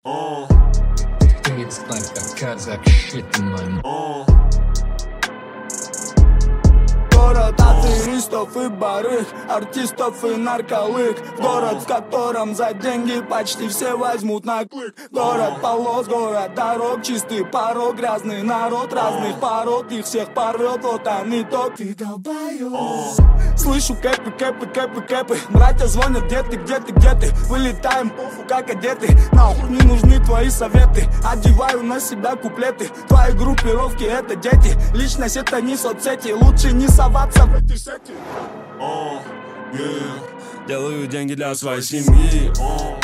Ты снайпер, казак, щитный. Город аферистов и барыг, артистов и нарколык. Город, в котором за деньги почти все возьмут на клык. Город полос, город дорог, чистый порог, грязный народ разных пород, их всех порвет, вот они то, ты долбоёб. Слышу кэпы, кэпы, кэпы, кэпы. Братья звонят, где ты, где ты, где ты? Вылетаем, пофу, как одеты. Нахуй не нужны твои советы. Одеваю на себя куплеты. Твои группировки это дети. Личность это не соцсети. Лучше не соваться в эти сети. Делаю деньги для своей семьи.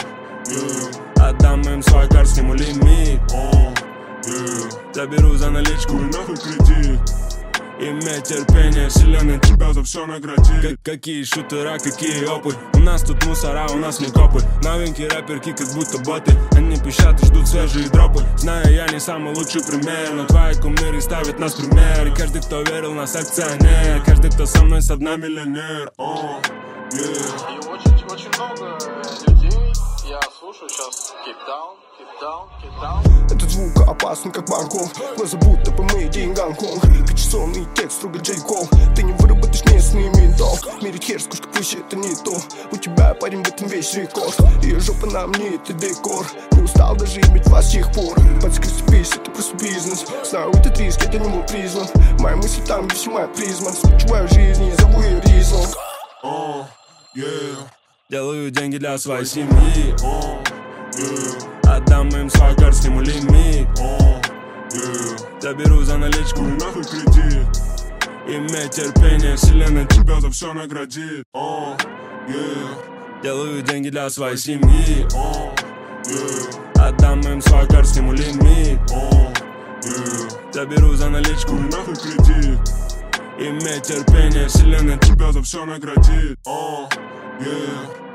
Отдам им свой карт, сниму лимит. Заберу за наличку и нахуй кредит. Иметь терпение, вселенная тебя за все наградит. Какие шутера, какие опы. У нас тут мусора, у нас не копы. Новенькие рэперки, как будто боты. Они пищат и ждут свежие дропы. Знаю, я не самый лучший пример, но твои кумиры ставят нас в пример. И каждый, кто верил, нас акционер. Каждый, кто со мной, со дна миллионер. И очень много людей. Я слушаю сейчас Keep Down, Keep Down, Keep Down. Этот звук опасен, как Бангкок. Глаза будто по моей Гонконг. Качественный текст, строго Джей Кол. Ты не выработаешь местный ментол. Мерить хер, сколько пусть это не то. У тебя, парень, в этом весь рекорд. Ее жопа на мне, это декор. Не устал даже иметь вас с тех пор. Подскрестись, это просто бизнес. Знаю, этот риск, это не мой призван. Мои мысли там, где все моя призма. Случиваю жизнь, не зову ее Ризлом. Делаю деньги для своей семьи. Отдам им свой карт, сниму лимит. Заберу за наличку и нахуй кредит. Иметь терпение, вселенная тебя за все наградит. Делаю деньги для своей семьи. Отдам им свой карт, сниму лимит. Заберу за наличку и нахуй кредит. Иметь терпение, вселенная тебя за все наградит.